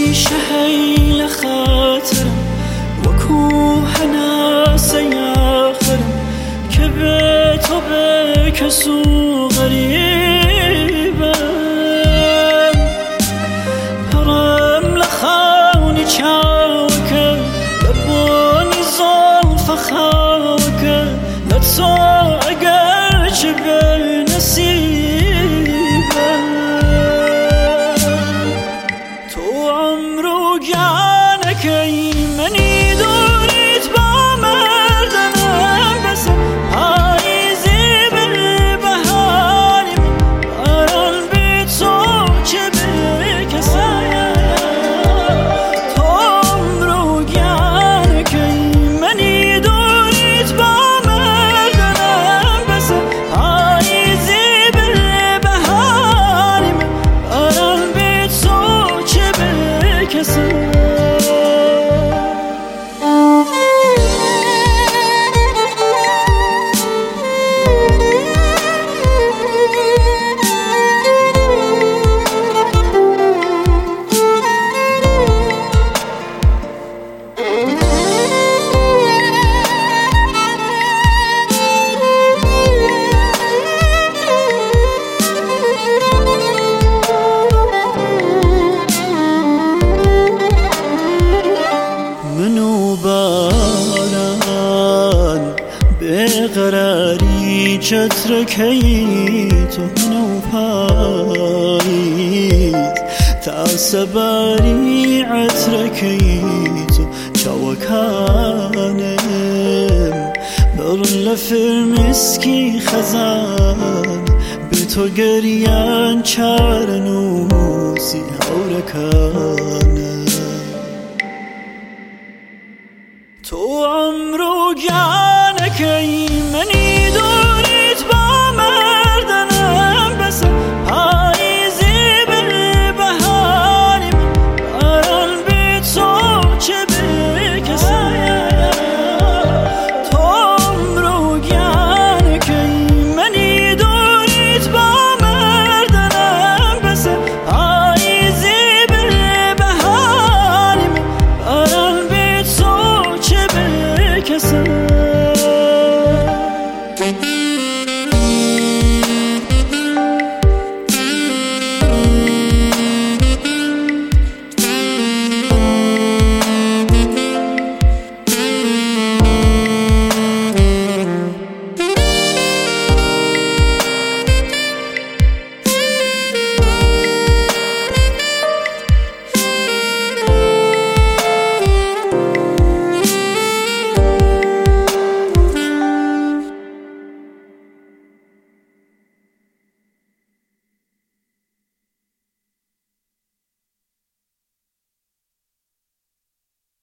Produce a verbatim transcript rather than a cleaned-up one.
همیشه هیل خاطرم وکوه ناسیاخرم که به تو به کسو غریبم پرم لخونی چاوکه لبونی زلف خاوکه لطو اگر چه به نصیبم تو عمرو گانکه منی دورید با مردنم بس پاییزی بر بهاری من باران بی تو چه بکسه تو عمرو گانکه منی دورید با مردنم بس پاییزی بر بهاری من باران بی تو چه بکسه قراری چترکی تو منو پاییز تاسباری عترکی تو چاوکانم برون لفر مسکی خزان به تو گریان چارنوسی هورکانم